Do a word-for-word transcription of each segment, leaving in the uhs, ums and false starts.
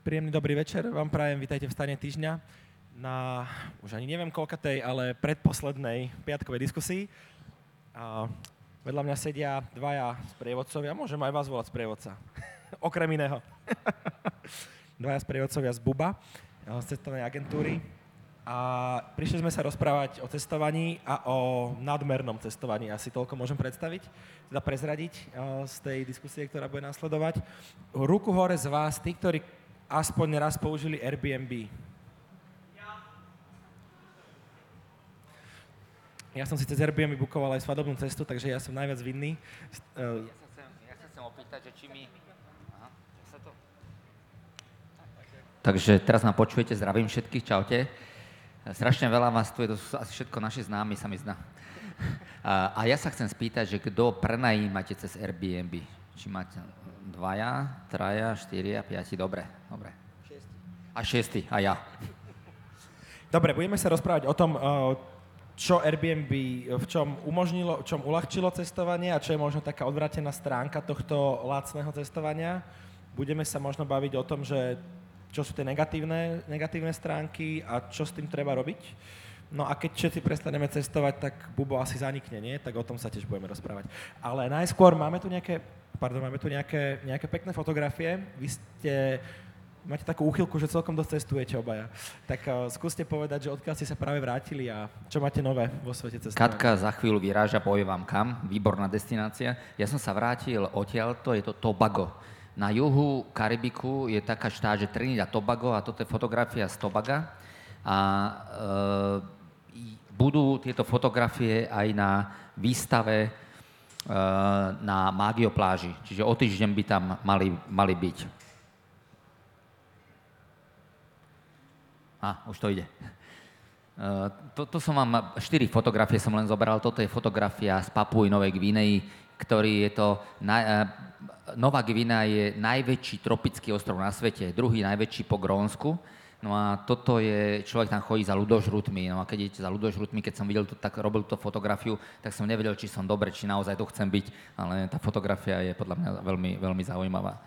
Príjemný dobrý večer vám prajem, vítajte v Stane týždňa na, už ani neviem koľkatej, ale predposlednej piatkovej diskusii. A vedľa mňa sedia dvaja sprievodcovia, môžem aj vás volať sprievodca, okrem iného. Dvaja sprievodcovia z Buba, z cestovnej agentúry. A prišli sme sa rozprávať o cestovaní a o nadmernom cestovaní. Asi toľko môžem predstaviť, teda prezradiť z tej diskusie, ktorá bude nasledovať. Ruku hore z vás, tí, ktorí aspoň raz použili Airbnb. Ja som si cez Airbnb bukoval aj svadobnú cestu, takže ja som najviac vinný. Ja sa chcem, ja sa chcem opýtať, že či mi... Aha, sa to... Takže teraz ma počujete, zdravím všetkých, čaute. Strašne veľa vás tu je, to sú asi všetko naši známi, sa mi zdá. A, a ja sa chcem spýtať, že kto prenajímate cez Airbnb? Či máte dvaja, traja, štyria, piati, dobre, dobre. Šiesti. A šiesti, a ja. Dobre, budeme sa rozprávať o tom, čo Airbnb v čom umožnilo, v čom uľahčilo cestovanie a čo je možno taká odvrátená stránka tohto lacného cestovania. Budeme sa možno baviť o tom, že čo sú tie negatívne, negatívne stránky a čo s tým treba robiť. No a keď všetci prestaneme cestovať, tak Bubo asi zanikne, nie? Tak o tom sa tiež budeme rozprávať. Ale najskôr máme tu nejaké, pardon, máme tu nejaké, nejaké pekné fotografie. Vy ste, máte takú úchylku, že celkom dosť cestujete obaja. Tak uh, skúste povedať, že odkiaľ ste sa práve vrátili a čo máte nové vo svete cestovania. Katka za chvíľu vyráža, povie vám kam. Výborná destinácia. Ja som sa vrátil odtiaľto, je to Tobago. Na juhu Karibiku je taká štát, že Trinidad a Tobago, a toto je fotografia z Tobaga. A e, budú tieto fotografie aj na výstave e, na Magio pláži. Čiže o týždeň by tam mali, mali byť. A, už to ide. E, to, to som vám, štyri fotografie som len zobral. Toto je fotografia z Papui Novej Gvinei, ktorý je to... Na, e, Nová Gvinea je najväčší tropický ostrov na svete, druhý najväčší po Grónsku. No a toto je, človek tam chodí za ľudožrutmi. No a keď idete za ľudožrutmi, keď som videl to, tak robil tú fotografiu, tak som nevedel, či som dobre, či naozaj to chcem byť. Ale tá fotografia je podľa mňa veľmi, veľmi zaujímavá.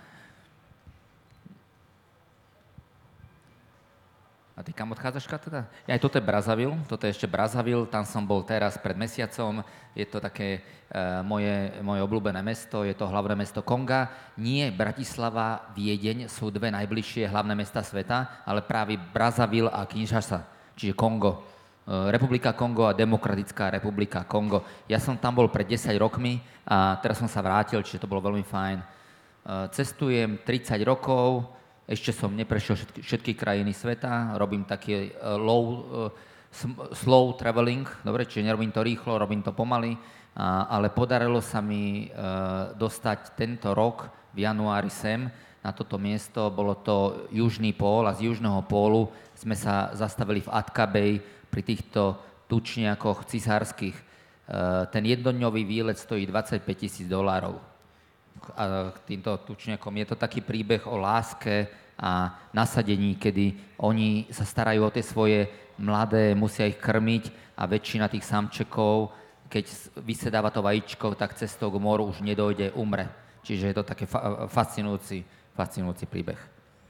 A ty kam odchádzaš, teda? Ja, aj toto je Brazzaville, toto je ešte Brazzaville, tam som bol teraz pred mesiacom, je to také uh, moje, moje obľúbené mesto, je to hlavné mesto Konga. Nie Bratislava, Viedeň sú dve najbližšie hlavné mesta sveta, ale práve Brazzaville a Kinshasa, čiže Kongo. Uh, Republika Kongo a Demokratická republika Kongo. Ja som tam bol pred desať rokmi a teraz som sa vrátil, čiže to bolo veľmi fajn. Uh, cestujem tridsať rokov, ešte som neprešiel všetky, všetky krajiny sveta, robím taký uh, low, uh, slow traveling, dobre, čiže nerobím to rýchlo, robím to pomaly, uh, ale podarilo sa mi uh, dostať tento rok v januári sem na toto miesto, bolo to južný pól a z južného pólu sme sa zastavili v Atka Bay pri týchto tučniakoch cisárskych. Uh, ten jednodňový výlet stojí dvadsaťpäť tisíc dolárov. A k týmto tučniakom je to taký príbeh o láske a nasadení, kedy oni sa starajú o tie svoje mladé, musia ich krmiť a väčšina tých samčekov, keď vysedáva to vajíčko, tak cestou k moru už nedojde, umre. Čiže je to také fa- fascinujúci, fascinujúci príbeh.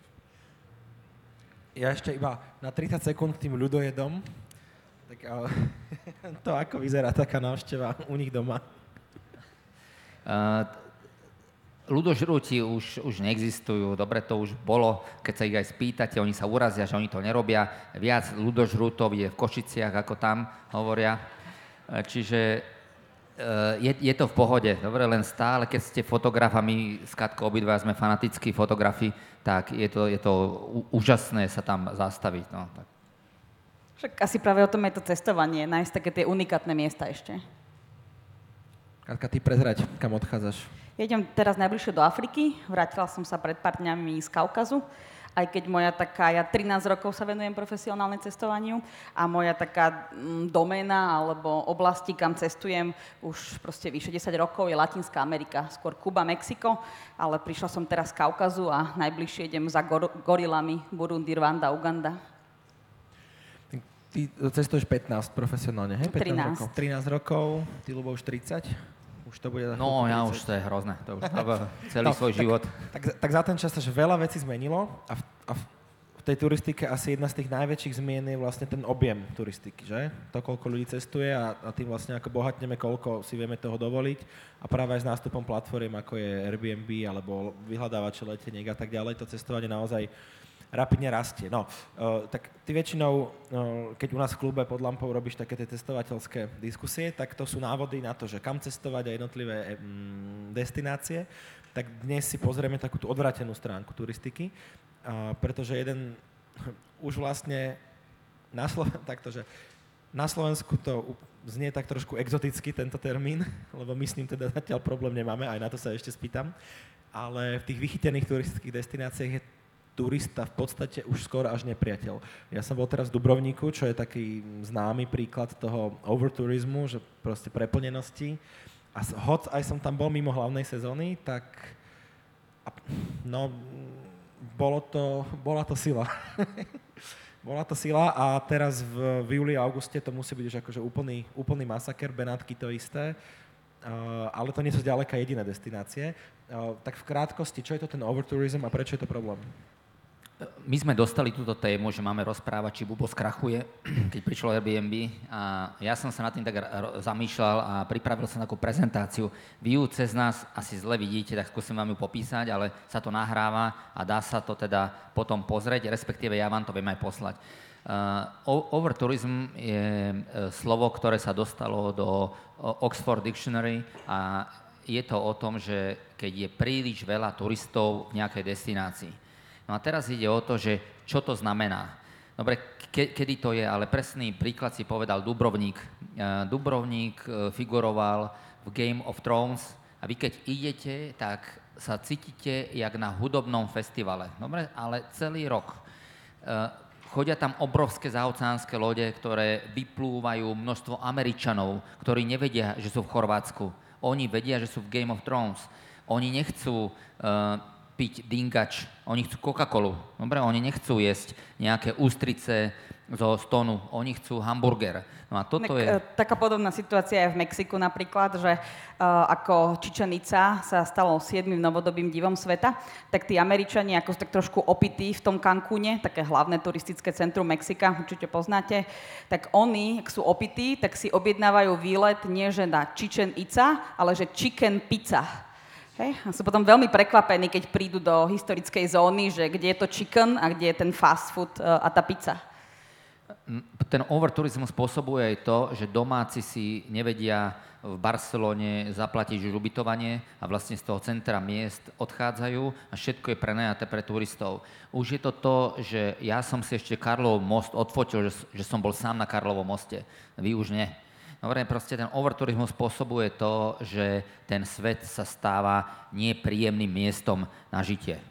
Ja ešte iba na tridsať sekúnd k tým ľudojedom. Tak ale to ako vyzerá taká návšteva u nich doma? Uh, Ľudožrúti už, už neexistujú, dobre to už bolo, keď sa ich aj spýtate, oni sa urazia, že oni to nerobia. Viac ľudožrútov je v Košiciach, ako tam hovoria. Čiže je, je to v pohode, dobre, len stále, keď ste fotograf a my s Katkou obidva sme fanatickí fotografi, tak je to, je to úžasné sa tam zastaviť. No, tak. Však asi práve o tom je to cestovanie, nájsť také tie unikátne miesta ešte. Katka, ty prezrať, kam odchádzaš? Jedem teraz najbližšie do Afriky, vrátila som sa pred pár dňami z Kaukazu, aj keď moja taká, ja trinásť rokov sa venujem profesionálne cestovaniu a moja taká mm, doména alebo oblasti, kam cestujem už proste vyše desať rokov je Latinská Amerika, skôr Kuba, Mexiko, ale prišla som teraz z Kaukazu a najbližšie idem za gor- gorilami Burundi, Rwanda, Uganda. Ty cestuješ pätnásť profesionálne, hej? pätnásť trinásť. rokov. trinásť rokov, ty Ľubo už tridsať. Už to bude No, ja už to je hrozné. To už celý no, svoj tak, život. Tak, tak, tak za ten čas sa že veľa vecí zmenilo a v, a v tej turistike asi jedna z tých najväčších zmien je vlastne ten objem turistiky, že? To, koľko ľudí cestuje a, a tým vlastne ako bohatneme, koľko si vieme toho dovoliť. A práve aj s nástupom platform, ako je Airbnb alebo vyhľadávače leteniek a tak ďalej, to cestovanie naozaj rapidne rastie. No, uh, tak ty väčšinou, uh, keď u nás v klube pod lampou robíš také tie testovateľské diskusie, tak to sú návody na to, že kam cestovať a jednotlivé um, destinácie. Tak dnes si pozrieme takú tú odvrátenú stránku turistiky, uh, pretože jeden už vlastne na, Slo- takto, že na Slovensku to znie tak trošku exoticky tento termín, lebo my s ním teda zatiaľ problém nemáme, aj na to sa ešte spýtam, ale v tých vychytených turistických destináciách je turista v podstate už skoro až nepriateľ. Ja som bol teraz v Dubrovníku, čo je taký známy príklad toho overturizmu, že proste preplnenosti. A hoď aj som tam bol mimo hlavnej sezóny, tak no, bolo to, bola to sila. Bola to sila a teraz v, v júli a auguste to musí byť už akože úplný, úplný masaker, Benátky to isté. Uh, ale to nie sú ďaleka jediné destinácie. Uh, tak v krátkosti, čo je to ten overtourism a prečo je to problém? My sme dostali túto tému, že máme rozprávať, či Bubo skrachuje, keď prišlo Airbnb. A ja som sa nad tým tak zamýšľal a pripravil som takú prezentáciu. Vy ju cez nás asi zle vidíte, tak skúsim vám ju popísať, ale sa to nahráva a dá sa to teda potom pozrieť, respektíve ja vám to viem aj poslať. Uh, overtourism je uh, slovo, ktoré sa dostalo do uh, Oxford Dictionary a je to o tom, že keď je príliš veľa turistov v nejakej destinácii. No a teraz ide o to, že čo to znamená. Dobre, ke, kedy to je, ale presný príklad si povedal Dubrovník. Uh, Dubrovník uh, figuroval v Game of Thrones a vy keď idete, tak sa cítite jak na hudobnom festivale. Dobre, ale celý rok. Uh, chodia tam obrovské zaoceánske lode, ktoré vyplúvajú množstvo Američanov, ktorí nevedia, že sú v Chorvátsku. Oni vedia, že sú v Game of Thrones. Oni nechcú uh, piť dingač, oni chcú Coca-Colu. Dobre, oni nechcú jesť nejaké ústrice zo stonu, oni chcú hamburger. No a toto tak, je... Taká podobná situácia je v Mexiku napríklad, že uh, ako Chichén Itzá sa stalo siedmym novodobým divom sveta, tak tí Američania ako tak trošku opití v tom Cancúne, také hlavné turistické centrum Mexika, určite poznáte, tak oni, ak sú opití, tak si objednávajú výlet nie že na Chichén Itzá, ale že chicken pizza. Hej. A sú potom veľmi prekvapení, keď prídu do historickej zóny, že kde je to chicken a kde je ten fast food a tá pizza. Ten overturizmus spôsobuje aj to, že domáci si nevedia v Barcelone zaplatiť už ubytovanie a vlastne z toho centra miest odchádzajú a všetko je prenajaté pre turistov. Už je to to, že ja som si ešte Karlov most odfotil, že, že som bol sám na Karlovom moste. Vy už nie. Dobre, proste ten overturizmus spôsobuje to, že ten svet sa stáva nepríjemným miestom na žitie.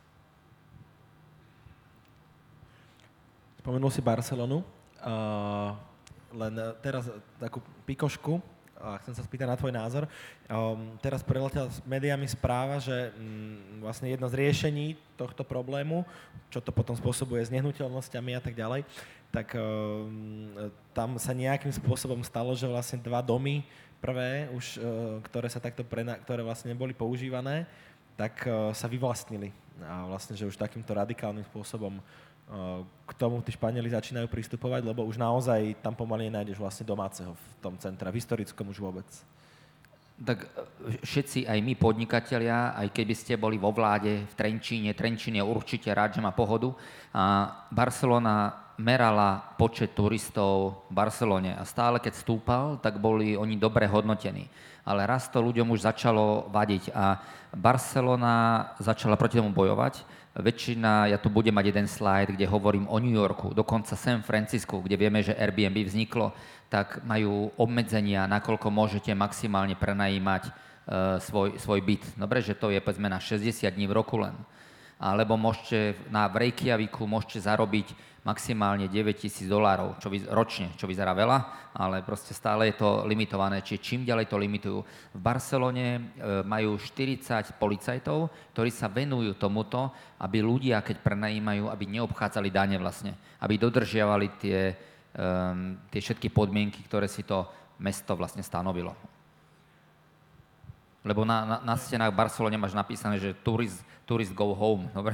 Spomenul si Barcelonu. Uh, len teraz takú pikošku a chcem sa spýtať na tvoj názor. Um, teraz preletela s médiami správa, že um, vlastne jedno z riešení tohto problému, čo to potom spôsobuje s nehnuteľnosťami a tak ďalej, tak um, tam sa nejakým spôsobom stalo, že vlastne dva domy prvé, už, uh, ktoré sa takto prena- ktoré vlastne neboli používané, tak uh, sa vyvlastnili. A vlastne, že už takýmto radikálnym spôsobom uh, k tomu tí Španieli začínajú pristupovať, lebo už naozaj tam pomaly nenájdeš vlastne domáceho v tom centre, v historickom už vôbec. Tak všetci, aj my podnikatelia, aj keby ste boli vo vláde v Trenčíne, Trenčín je určite rád, že má pohodu. A Barcelona merala počet turistov v Barcelone a stále keď stúpal, tak boli oni dobre hodnotení. Ale raz to ľuďom už začalo vadiť a Barcelona začala proti tomu bojovať. Väčšina, ja tu budem mať jeden slajd, kde hovorím o New Yorku, dokonca San Francisco, kde vieme, že Airbnb vzniklo, tak majú obmedzenia, nakoľko môžete maximálne prenajímať e, svoj, svoj byt. Dobre, že to je povedzme na šesťdesiat dní v roku len. Alebo môžete na v Reykjaviku môžete zarobiť maximálne deväťtisíc dolárov čo vy, ročne, čo vyzerá veľa, ale proste stále je to limitované. Čiže čím ďalej to limitujú. V Barcelone e, majú štyridsať policajtov, ktorí sa venujú tomuto, aby ľudia, keď prenajímajú, aby neobchádzali dane vlastne, aby dodržiavali tie Um, tie všetky podmienky, ktoré si to mesto vlastne stanovilo. Lebo na, na, na stenách v Barcelone máš napísané, že tourist, tourist go home, dobre?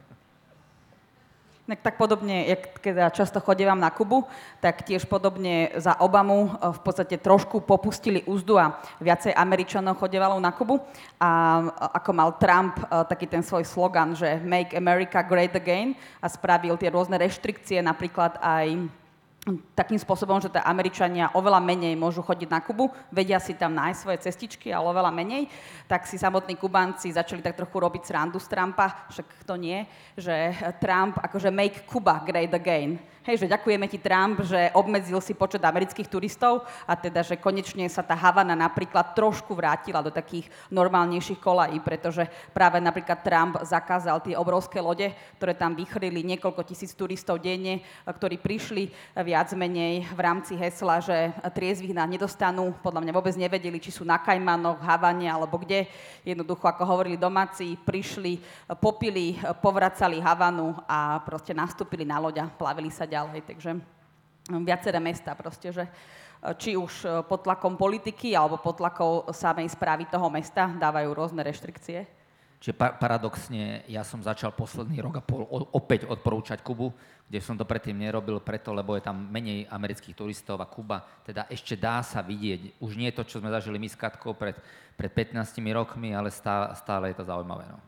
Tak podobne, jak keď často chodievam na Kubu, tak tiež podobne za Obamu v podstate trošku popustili úzdu a viacej Američanov chodievalo na Kubu. A ako mal Trump taký ten svoj slogan, že Make America Great Again a spravil tie rôzne reštrikcie, napríklad aj takým spôsobom, že tá Američania oveľa menej môžu chodiť na Kubu, vedia si tam nájsť svoje cestičky, ale oveľa menej, tak si samotní Kubánci začali tak trochu robiť srandu z Trumpa, však to nie, že Trump akože make Cuba great again. Hej, že ďakujeme ti Trump, že obmedzil si počet amerických turistov a teda, že konečne sa tá Havana napríklad trošku vrátila do takých normálnejších kolají, pretože práve napríklad Trump zakázal tie obrovské lode, ktoré tam vychrili niekoľko tisíc turistov denne, ktorí prišli viac menej v rámci hesla, že triezvych nás nedostanú. Podľa mňa vôbec nevedeli, či sú na Kajmanoch, Havane alebo kde. Jednoducho, ako hovorili domáci, prišli, popili, povracali Havanu a proste nastúpili na loď a plavili sa ďalej. Takže viaceré mesta proste, že či už pod tlakom politiky alebo pod tlakom samej správy toho mesta dávajú rôzne reštrikcie. Čiže pa- paradoxne, ja som začal posledný rok a pol o- opäť odporúčať Kubu, kde som to predtým nerobil preto, lebo je tam menej amerických turistov a Kuba teda ešte dá sa vidieť. Už nie je to, čo sme zažili my s Katkou pred, pred pätnástimi rokmi, ale stále, stále je to zaujímavé. No.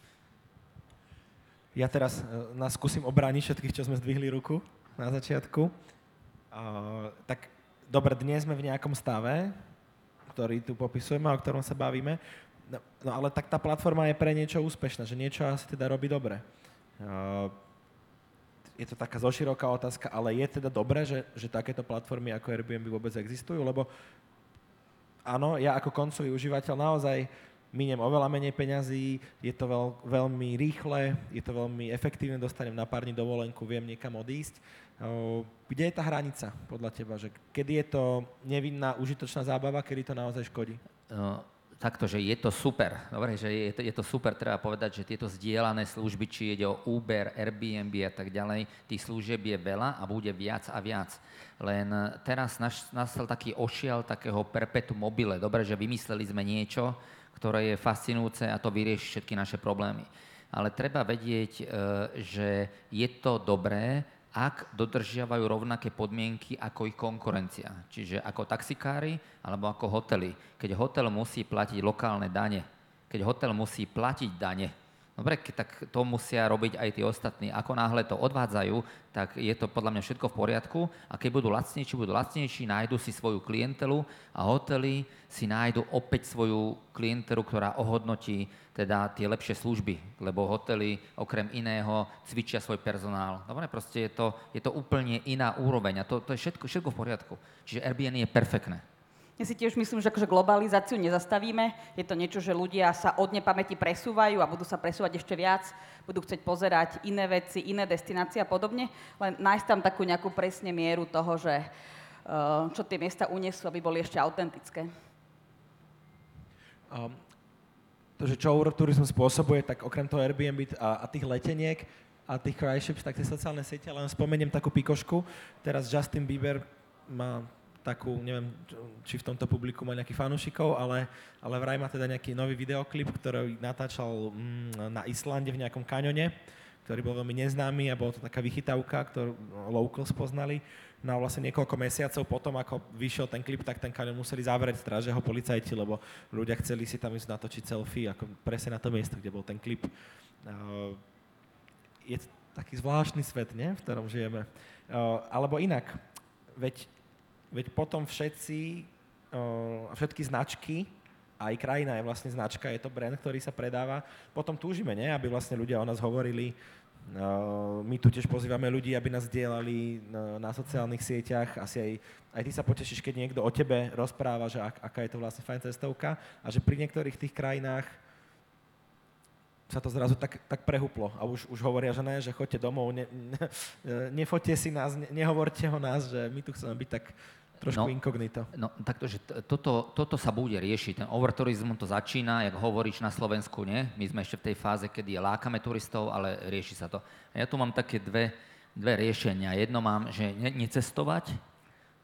Ja teraz uh, nás skúsim obrániť všetkých, čo sme zdvihli ruku na začiatku. Uh, tak dobre, dnes sme v nejakom stave, ktorý tu popisujeme, o ktorom sa bavíme. No, no ale tak tá platforma je pre niečo úspešná, že niečo asi teda robí dobre. Uh, je to taká zoširoká otázka, ale je teda dobré, že, že takéto platformy ako Airbnb vôbec existujú? Lebo áno, ja ako koncový užívateľ naozaj miniem oveľa menej peňazí, je to veľ, veľmi rýchle, je to veľmi efektívne, dostanem na pár dní dovolenku, viem niekam odísť. Uh, kde je tá hranica podľa teba? Že kedy je to nevinná, užitočná zábava, kedy to naozaj škodí? Uh... Takto, že je to super. Dobre, že je to, je to super, treba povedať, že tieto zdieľané služby, či ide o Uber, Airbnb a tak ďalej, tých služieb je veľa a bude viac a viac. Len teraz nastal taký ošial takého perpetuum mobile. Dobre, že vymysleli sme niečo, ktoré je fascinujúce a to vyrieši všetky naše problémy. Ale treba vedieť, že je to dobré, ak dodržiavajú rovnaké podmienky ako ich konkurencia. Čiže ako taxikári alebo ako hotely. Keď hotel musí platiť lokálne dane, keď hotel musí platiť dane, dobre, tak to musia robiť aj tí ostatní. Ako náhle to odvádzajú, tak je to podľa mňa všetko v poriadku a keď budú lacnejší, budú lacnejší, nájdu si svoju klientelu a hotely si nájdu opäť svoju klientelu, ktorá ohodnotí teda tie lepšie služby, lebo hotely okrem iného cvičia svoj personál. Dobre, proste je to, je to úplne iná úroveň a to, to je všetko, všetko v poriadku. Čiže Airbnb je perfektné. Ja si tiež myslím, že akože globalizáciu nezastavíme. Je to niečo, že ľudia sa od nepamäti presúvajú a budú sa presúvať ešte viac, budú chcieť pozerať iné veci, iné destinácie a podobne. Len nájsť tam takú nejakú presne mieru toho, že uh, čo tie miesta unesú, aby boli ešte autentické. Um, to, že čo turizmus spôsobuje, tak okrem toho Airbnb a, a tých leteniek a tých cruise ships, tak tie sociálne siete, len spomeniem takú pikošku. Teraz Justin Bieber má takú, neviem, či v tomto publiku má nejakých fanúšikov, ale, ale vraj má teda nejaký nový videoklip, ktorý natáčal mm, na Islande v nejakom kaňone, ktorý bol veľmi neznámy a bola to taká vychytávka, ktorú locals poznali. No a vlastne niekoľko mesiacov potom, ako vyšiel ten klip, tak ten kaňon museli zavrieť, strážia ho policajti, lebo ľudia chceli si tam ísť natočiť selfie, ako presne na to miesto, kde bol ten klip. Uh, je to taký zvláštny svet, nie? V ktorom žijeme. Uh, alebo inak, veď Veď potom všetci, uh, všetky značky, aj krajina je vlastne značka, je to brand, ktorý sa predáva. Potom túžime, nie? Aby vlastne ľudia o nás hovorili. Uh, my tu tiež pozývame ľudí, aby nás dielali na, na sociálnych sieťach. Asi aj, aj ty sa potešíš, keď niekto o tebe rozpráva, že ak, aká je to vlastne fajn cestovka. A že pri niektorých tých krajinách sa to zrazu tak, tak prehuplo a už, už hovoria, že ne, že choďte domov, ne, ne, nefoďte si nás, ne, nehovorte o nás, že my tu chceme byť tak trošku no, inkognito. No, takto, že t- toto, toto sa bude riešiť. Ten overturizm to začína, jak hovoríš na Slovensku, nie? My sme ešte v tej fáze, kedy lákame turistov, ale rieši sa to. A ja tu mám také dve, dve riešenia. Jedno mám, že ne, necestovať,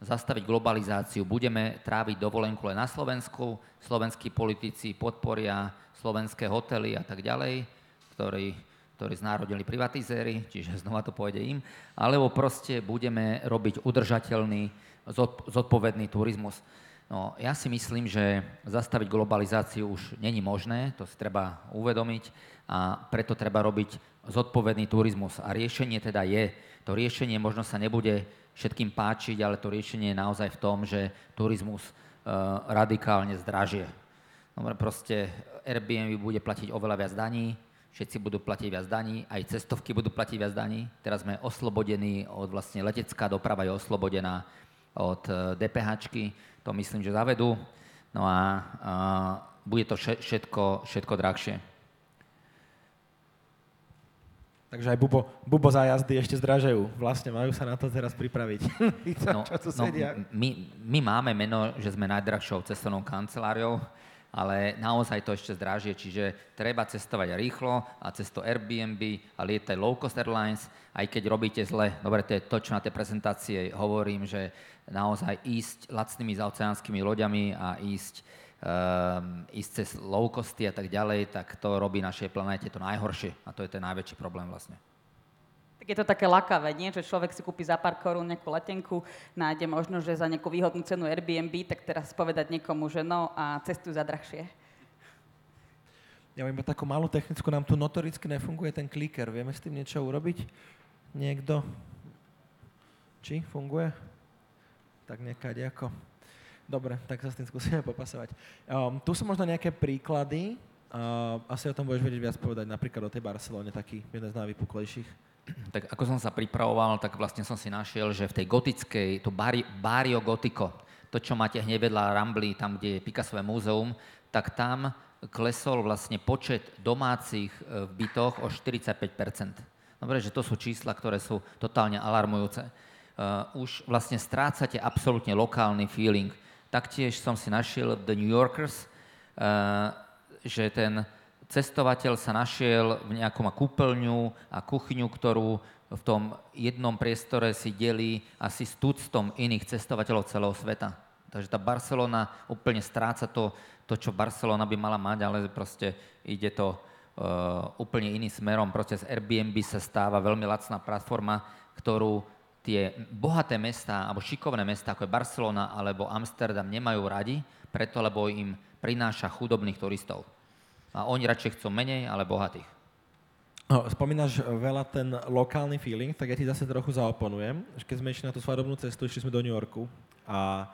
zastaviť globalizáciu, budeme tráviť dovolenku len na Slovensku, slovenskí politici podporia slovenské hotely a tak ďalej, ktorí, ktorí znárodili privatizéry, čiže znova to pôjde im, alebo proste budeme robiť udržateľný, zodpovedný turizmus. No, ja si myslím, že zastaviť globalizáciu už není možné, to si treba uvedomiť a preto treba robiť zodpovedný turizmus. A riešenie teda je, to riešenie možno sa nebude všetkým páčiť, ale to riešenie je naozaj v tom, že turizmus uh, radikálne zdražie. Dobre, proste Airbnb bude platiť oveľa viac daní, všetci budú platiť viac daní, aj cestovky budú platiť viac daní. Teraz sme oslobodení od vlastne letecká doprava je oslobodená od DPHčky, to myslím, že zavedú. No a, a bude to všetko, všetko drahšie. Takže aj bubo, bubo zájazdy ešte zdražajú. Vlastne majú sa na to teraz pripraviť. No, no, my, my máme meno, že sme najdrahšou cestovnou kanceláriou, ale naozaj to ešte zdražie, čiže treba cestovať rýchlo a cez to Airbnb a lietať low cost airlines, aj keď robíte zle. Dobre, to je to, čo na tej prezentácii hovorím, že naozaj ísť lacnými zaoceánskymi loďami a ísť, um, ísť cez low costy a tak ďalej, tak to robí našej planéte to najhoršie a to je ten najväčší problém vlastne. Tak je to také lakavé, nie? Že človek si kúpi za pár korún nejakú letenku, nájde možno, že za nejakú výhodnú cenu Airbnb, tak teraz povedať niekomu, že no a cestujú za drahšie. Ja mám iba takú malú technickú, nám tu notoricky nefunguje ten kliker. Vieme s tým niečo urobiť? Niekto? Či funguje? Tak nekade ako. Dobre, tak sa s tým skúsime popasovať. Um, tu sú možno nejaké príklady. Uh, asi o tom budeš vedieť viac povedať, napríklad o tej Barcelone, taký jeden z najvypuklejších. Tak ako som sa pripravoval, tak vlastne som si našiel, že v tej gotickej, to Barrio Gotico, to, čo máte hneď vedľa Rambly, tam, kde je Picassové múzeum, tak tam klesol vlastne počet domácich v bytoch o štyridsaťpäť percent. Dobre, že to sú čísla, ktoré sú totálne alarmujúce. Uh, už vlastne strácate absolútne lokálny feeling. Taktiež som si našiel The New Yorkers, uh, že ten cestovateľ sa našiel v nejakom kúpeľňu a kuchyňu, ktorú v tom jednom priestore si delí asi s tuctom iných cestovateľov celého sveta. Takže tá Barcelona úplne stráca to, to, čo Barcelona by mala mať, ale proste ide to uh, úplne iným smerom. Proste z Airbnb sa stáva veľmi lacná platforma, ktorú tie bohaté mestá, alebo šikovné mestá, ako je Barcelona alebo Amsterdam, nemajú radi, preto, lebo im prináša chudobných turistov. A oni radšej chcú menej, ale bohatých. No, spomínaš veľa ten lokálny feeling, tak ja ti zase trochu zaoponujem. Keď sme išli na tú svadobnú cestu, išli sme do New Yorku a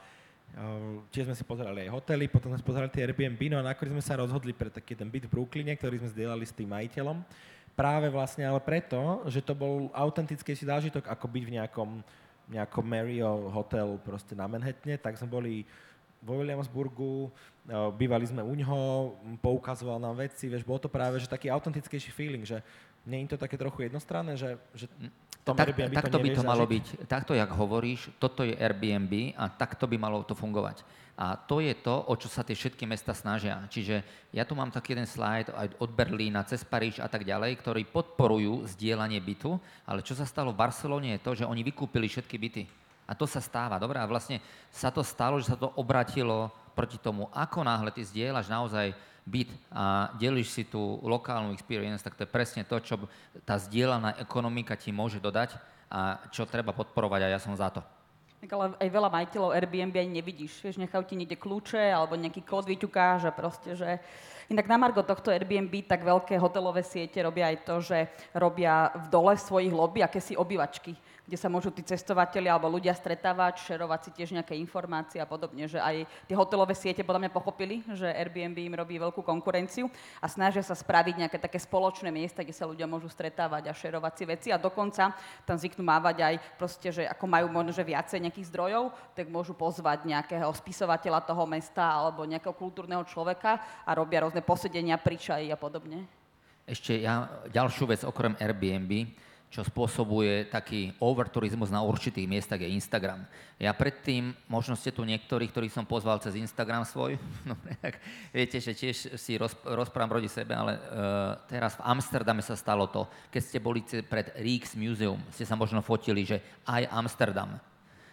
tiež sme si pozerali aj hotely, potom sme si pozerali tie Airbnb, no a nakoniec sme sa rozhodli pre taký ten byt v Brooklyne, ktorý sme zdieľali s tým majiteľom. Práve vlastne ale preto, že to bol autentickejší zážitok, ako byť v nejakom, nejakom Marriott hotel proste na Manhattane, tak sme boli vo Williamsburgu, bývali sme u ňoho, poukazoval nám veci, vieš, bol to práve že taký autentickejší feeling, že nie je to také trochu jednostranné, že, že tom tak, Airbnb takto to by to malo zažiť. byť, takto, jak hovoríš, toto je Airbnb a takto by malo to fungovať. A to je to, o čo sa tie všetky mesta snažia. Čiže ja tu mám taký jeden slajd aj od Berlína cez Paríž a tak ďalej, ktorí podporujú zdieľanie bytu, ale čo sa stalo v Barcelone je to, že oni vykúpili všetky byty. A to sa stáva, dobre? A vlastne sa to stalo, že sa to obratilo proti tomu, ako náhle ty zdieľaš naozaj byt a delíš si tú lokálnu experience, tak to je presne to, čo tá zdieľaná ekonomika ti môže dodať a čo treba podporovať a ja som za to. Tak ale aj veľa majiteľov Airbnb ani nevidíš. Vieš, nechajú ti niekde kľúče alebo nejaký kód vyťukáš a proste, že... Inak na margo tohto Airbnb tak veľké hotelové siete robia aj to, že robia v dole svojich lobby akési obývačky, kde sa môžu tí cestovatelia alebo ľudia stretávať, šerovať si tiež nejaké informácie a podobne, že aj tie hotelové siete podľa mňa pochopili, že Airbnb im robí veľkú konkurenciu a snažia sa spraviť nejaké také spoločné miesta, kde sa ľudia môžu stretávať a šerovať si veci a dokonca tam zvyknú mávať aj proste, že ako majú možno že viacej nejakých zdrojov, tak môžu pozvať nejakého spisovateľa toho mesta alebo nejakého kultúrneho človeka a robia rôzne posedenia pri čaji a podobne. Ešte ja ďalšiu vec okrem Airbnb, čo spôsobuje taký overturizmus na určitých miestach, je Instagram. Ja predtým, možno ste tu niektorí, ktorých som pozval cez Instagram svoj, no tak viete, že tiež si roz, rozprávam proti sebe, ale uh, teraz v Amsterdame sa stalo to, keď ste boli pred Rijksmuseum, ste sa možno fotili, že aj Amsterdam.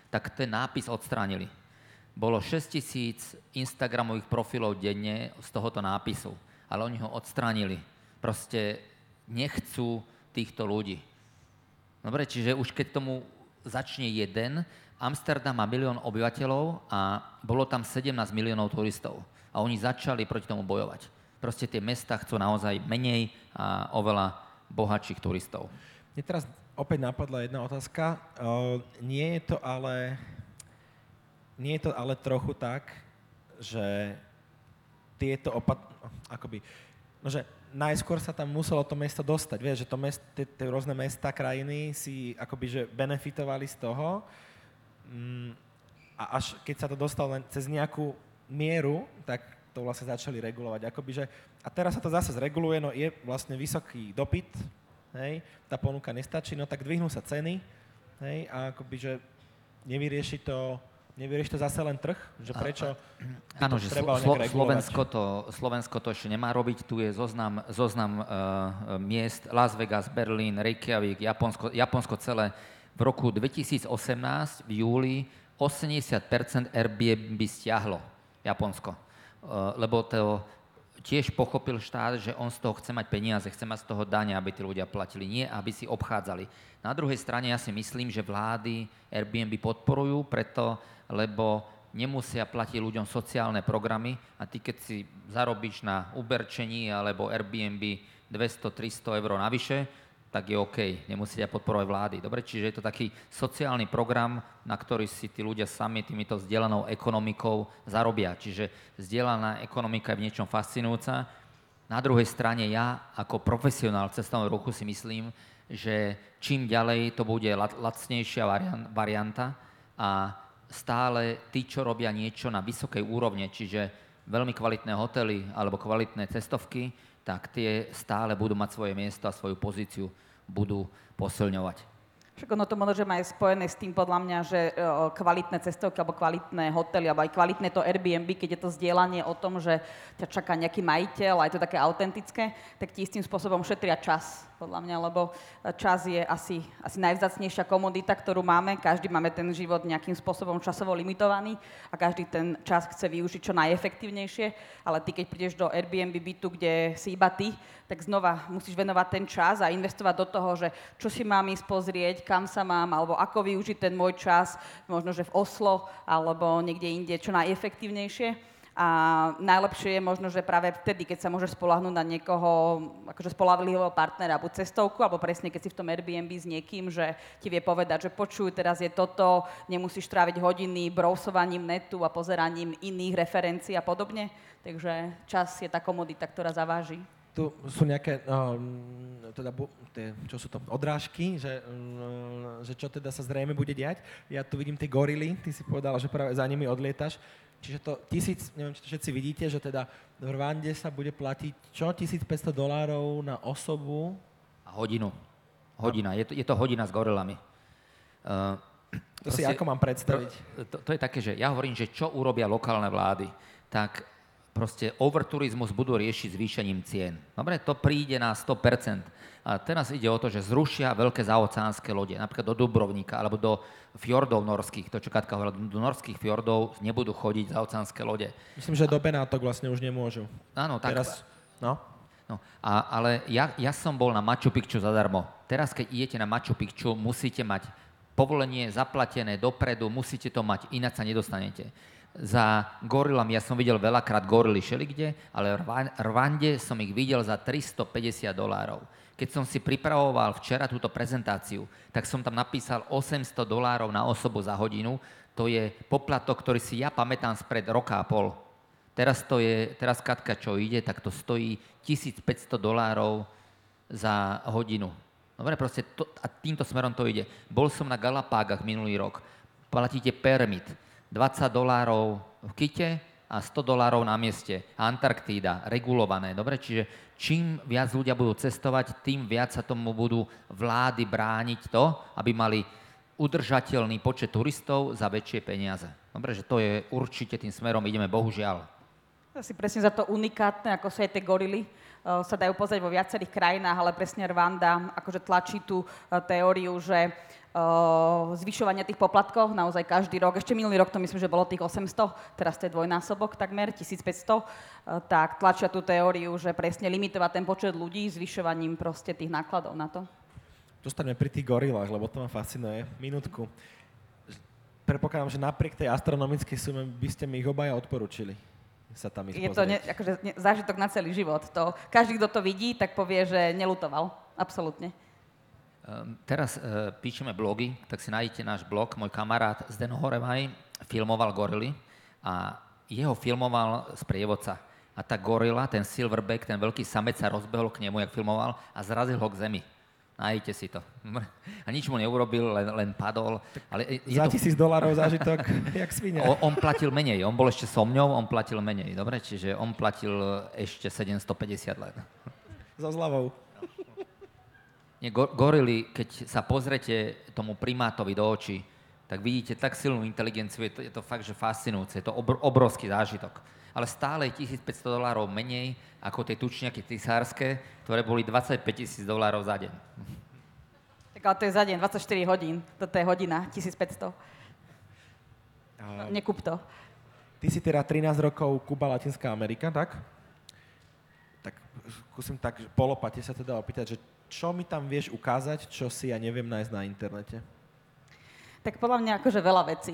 tak ten nápis odstránili. Bolo šesťtisíc Instagramových profilov denne z tohoto nápisu, ale oni ho odstránili. Proste nechcú týchto ľudí. Dobre, čiže už keď tomu začne jeden, Amsterdam má milión obyvateľov a bolo tam sedemnásť miliónov turistov. A oni začali proti tomu bojovať. Proste tie mestá chcú naozaj menej a oveľa bohatších turistov. Mne teraz opäť napadla jedna otázka. Uh, nie je to ale... Nie je to ale trochu tak, že tieto opat... Akoby... No, že najskôr sa tam muselo to mesto dostať. Vieš, že to mest, tie, tie rôzne mesta, krajiny si akoby, že benefitovali z toho. Mm, a až keď sa to dostalo len cez nejakú mieru, tak to vlastne začali regulovať. Akoby, že, a teraz sa to zase zreguluje, no je vlastne vysoký dopyt, hej, tá ponuka nestačí, no tak dvihnú sa ceny, hej, a akoby, že nevyrieši to... Nevieríš to zase len trh? Že prečo? Áno, že Slo- Slo- Slovensko, to, Slovensko to ešte nemá robiť. Tu je zoznam, zoznam uh, miest Las Vegas, Berlín, Reykjavík, Japonsko, Japonsko celé. V roku dvetisícosemnásť v júli osemdesiat percent Airbnb stiahlo Japonsko. Uh, lebo to tiež pochopil štát, že on z toho chce mať peniaze, chce mať z toho dane, aby tí ľudia platili, nie aby si obchádzali. Na druhej strane ja si myslím, že vlády Airbnb podporujú preto, lebo nemusia platiť ľuďom sociálne programy a ty, keď si zarobíš na Uberčení alebo Airbnb dvesto tristo eur navyše, tak je OK, nemusia podporovať vlády. Dobre, čiže je to taký sociálny program, na ktorý si tí ľudia sami týmito vzdelanou ekonomikou zarobia. Čiže vzdelaná ekonomika je v niečom fascinujúca. Na druhej strane ja ako profesionál cestovného ruchu si myslím, že čím ďalej to bude lacnejšia varianta a stále tí, čo robia niečo na vysokej úrovne, čiže veľmi kvalitné hotely alebo kvalitné cestovky, tak tie stále budú mať svoje miesto a svoju pozíciu budú posilňovať. Však ono to možno, že má aj spojené s tým podľa mňa, že kvalitné cestovky alebo kvalitné hotely alebo aj kvalitné to Airbnb, keď je to zdieľanie o tom, že ťa čaká nejaký majiteľ a je to také autentické, tak ti istým spôsobom šetria čas, podľa mňa, lebo čas je asi, asi najvzácnejšia komodita, ktorú máme. Každý máme ten život nejakým spôsobom časovo limitovaný a každý ten čas chce využiť čo najefektívnejšie, ale ty, keď prídeš do Airbnb bytu, kde si iba ty, tak znova musíš venovať ten čas a investovať do toho, že čo si mám ísť pozrieť, kam sa mám, alebo ako využiť ten môj čas, možno, že v Oslo, alebo niekde inde, čo najefektívnejšie. A najlepšie je možno, že práve vtedy, keď sa môžeš spoľahnúť na niekoho, akože spoľahlivého partnera, buď cestovku, alebo presne keď si v tom Airbnb s niekým, že ti vie povedať, že počuj, teraz je toto, nemusíš tráviť hodiny brousovaním netu a pozeraním iných referencií a podobne. Takže čas je tá komodita, ktorá zaváži. Tu sú nejaké, um, teda, tie, čo sú to, odrážky, že, um, že čo teda sa zrejme bude diať. Ja tu vidím tie gorily, ty si povedala, že práve za nimi odlietaš. Čiže to tisíc, neviem, či to všetci vidíte, že teda v Rwande sa bude platiť čo? tisícpäťsto dolárov na osobu? A hodinu. Hodina. Je to, je to hodina s gorilami. Uh, to proste, si ako mám predstaviť? To, to je také, že ja hovorím, že čo urobia lokálne vlády, tak proste overturizmus budú riešiť zvýšením cien. Dobre, to príde na sto percent. A teraz ide o to, že zrušia veľké zaoceánske lode, napríklad do Dubrovnika alebo do fjordov norských, to čo Katka hovorila, do norských fjordov nebudú chodiť zaoceánske lode. Myslím, že do Benátok vlastne už nemôžu. Áno, tak. Teraz, no. No, a, ale ja, ja som bol na Machu Picchu zadarmo. Teraz, keď idete na Machu Picchu, musíte mať povolenie zaplatené dopredu, musíte to mať, ináč sa nedostanete. Za gorilami, ja som videl veľakrát gorily šelikde, ale v Rwande som ich videl za tristopäťdesiat dolárov. Keď som si pripravoval včera túto prezentáciu, tak som tam napísal osemsto dolárov na osobu za hodinu. To je poplatok, ktorý si ja pamätám spred roka a pol. Teraz to je, teraz Katka, čo ide, tak to stojí tisícpäťsto dolárov za hodinu. Dobre, proste to, a týmto smerom to ide. Bol som na Galapágach minulý rok. Platíte permit. dvadsať dolárov v kite a sto dolárov na mieste. Antarktída, regulované. Dobre, čiže čím viac ľudia budú cestovať, tým viac sa tomu budú vlády brániť to, aby mali udržateľný počet turistov za väčšie peniaze. Dobre, že to je určite tým smerom ideme, bohužiaľ. Asi presne za to unikátne, ako sú aj tie gorily, uh, sa dajú pozrieť vo viacerých krajinách, ale presne Rwanda akože tlačí tú uh, teóriu, že zvyšovania tých poplatkov, naozaj každý rok, ešte minulý rok to myslím, že bolo tých osemsto, teraz to je dvojnásobok takmer, tisícpäťsto, tak tlačia tú teóriu, že presne limitovať ten počet ľudí zvyšovaním proste tých nákladov na to. Dostaňme pri tých gorilách, lebo to ma fascinuje. Minútku. Predpokladám, že napriek tej astronomickej sume by ste mi ich obaja odporučili sa tam ísť Je to ne, akože ne, zážitok na celý život. To, každý, kto to vidí, tak povie, že nelutoval. Absolútne. Um, teraz uh, píšeme blogy, tak si nájdete náš blog. Môj kamarát Zdeno Horevaj filmoval gorily a jeho filmoval sprievodca. A tá gorila, ten silverback, ten veľký samec sa rozbehol k nemu, jak filmoval, a zrazil ho k zemi. Nájdete si to. A nič mu neurobil, len, len padol. Ale je za to... tisíc dolárov zážitok, jak svinia. O, on platil menej. On bol ešte so mňou, on platil menej. Dobre? Čiže on platil ešte sedemstopäťdesiat len. So zľavou. Nie, go, gorily, keď sa pozrete tomu primátovi do očí, tak vidíte tak silnú inteligenciu, je to, je to fakt, že fascinujúce. Je to obr, obrovský zážitok. Ale stále je tisícpäťsto dolárov menej ako tie tučniaky tisárske, ktoré boli dvadsaťpäť tisíc dolárov za deň. Tak ale to je za deň, dvadsaťštyri hodín. Toto je hodina, tisícpäťsto. No, nekúp to. Ty si teda trinásť rokov Kuba, Latinská Amerika, tak? Tak skúsim tak polopate sa teda opýtať, že čo mi tam vieš ukázať, čo si ja neviem nájsť na internete? Tak podľa mňa akože veľa vecí.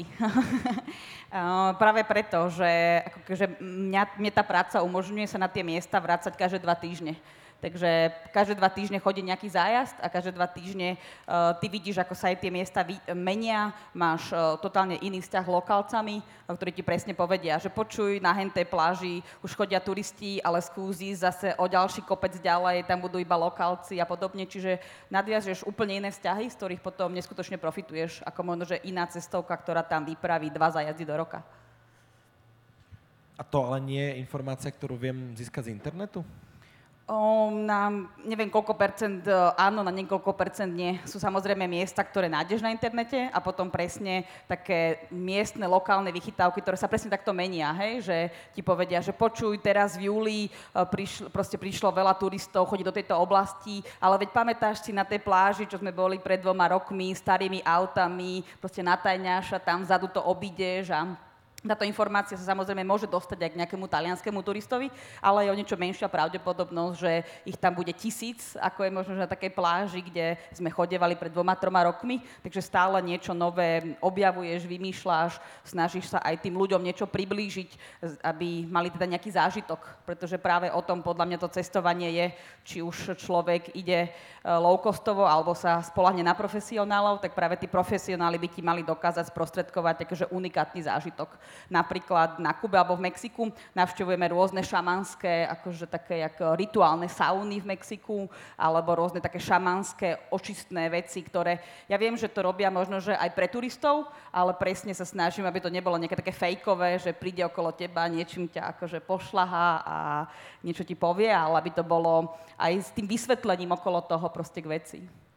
Práve preto, že akože mňa, mne tá práca umožňuje sa na tie miesta vrácať každé dva týždne. Takže každé dva týždne chodí nejaký zájazd a každé dva týždne uh, ty vidíš, ako sa aj tie miesta vy, menia, máš uh, totálne iný vzťah s lokálcami, uh, ktorí ti presne povedia, že počuj, na hentej pláži už chodia turisti, ale skúsi zase o ďalší kopec ďalej, tam budú iba lokálci a podobne, čiže nadviažeš úplne iné vzťahy, z ktorých potom neskutočne profituješ, ako možno, že iná cestovka, ktorá tam vypraví dva zájazdy do roka. A to ale nie je informácia, ktorú viem získať z internetu? O, na neviem koľko percent áno, na niekoľko percent nie. Sú samozrejme miesta, ktoré nájdeš na internete a potom presne také miestne, lokálne vychytávky, ktoré sa presne takto menia, hej? Že ti povedia, že počuj, teraz v júli prišlo, proste prišlo veľa turistov, chodí do tejto oblasti, ale veď pamätáš si na tej pláži, čo sme boli pred dvoma rokmi, starými autami, proste natajňaš a tam vzadu to obídeš a táto informácia sa samozrejme môže dostať aj k nejakému talianskému turistovi, ale je o niečo menšia pravdepodobnosť, že ich tam bude tisíc, ako je možno na takej pláži, kde sme chodievali pred dvoma, troma rokmi. Takže stále niečo nové objavuješ, vymýšľaš, snažíš sa aj tým ľuďom niečo priblížiť, aby mali teda nejaký zážitok. Pretože práve o tom podľa mňa to cestovanie je, či už človek ide low-costovo alebo sa spoľahne na profesionálov, tak práve tí profesionáli by ti mali dokázať sprostredkovať takže unikátny zážitok. Napríklad na Kube alebo v Mexiku navštevujeme rôzne šamanské, akože také jak rituálne sauny v Mexiku, alebo rôzne také šamanské očistné veci, ktoré, ja viem, že to robia možno, že aj pre turistov, ale presne sa snažím, aby to nebolo nejaké také fejkové, že príde okolo teba, niečím ťa akože pošľahá a niečo ti povie, ale aby to bolo aj s tým vysvetlením okolo toho proste k veci.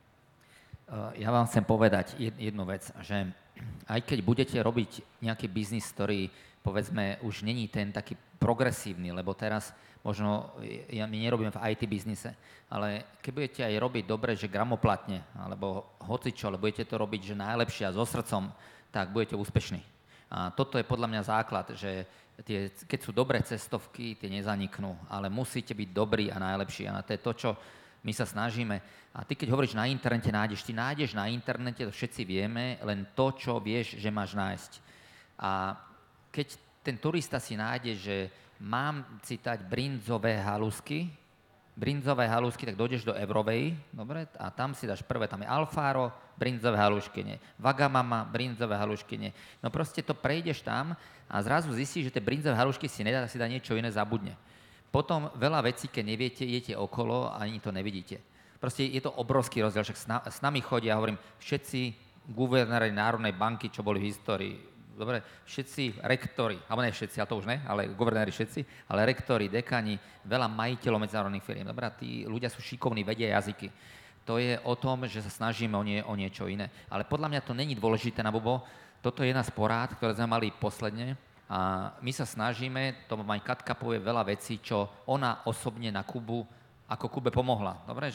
Ja vám chcem povedať jednu vec, že aj keď budete robiť nejaký biznis, ktorý, povedzme, už není ten taký progresívny, lebo teraz možno, ja, my nerobíme v í té biznise, ale keď budete aj robiť dobre, že gramoplatne, alebo hocičo, ale budete to robiť, že najlepšie a so srdcom, tak budete úspešní. A toto je podľa mňa základ, že tie, keď sú dobré cestovky, tie nezaniknú, ale musíte byť dobrí a najlepší. A to je to, čo my sa snažíme. A ty, keď hovoríš na internete, nájdeš, ty nájdeš na internete, to všetci vieme, len to, čo vieš, že máš nájsť. A keď ten turista si nájde, že mám si dať brinzové halusky, brinzové halusky, tak dojdeš do Eurovej, dobre, a tam si dáš prvé, tam je Alfaro, brinzové haluškyne, Wagamama, brinzové haluškyne. No proste to prejdeš tam a zrazu zistíš, že tie brinzové halušky si nedá, si dá niečo iné, zabudne. Potom veľa vecí, keď neviete, idete okolo a ani to nevidíte. Proste je to obrovský rozdiel, však s, na, s nami chodia, hovorím, všetci guvernéri Národnej banky, čo boli v histórii, dobre, všetci rektori, alebo ne všetci, ale to už ne, ale guvernéri všetci, ale rektori, dekani, veľa majiteľov medzinárodných firiem, dobre, tí ľudia sú šikovní, vedia jazyky. To je o tom, že sa snažíme o, nie, o niečo iné. Ale podľa mňa to není dôležité na Bubo, toto je jedna z porád, ktoré sme mali posledne, a my sa snažíme, to aj Katka povie veľa vecí, čo ona osobne na Kubu, ako Kube pomohla. Dobre, že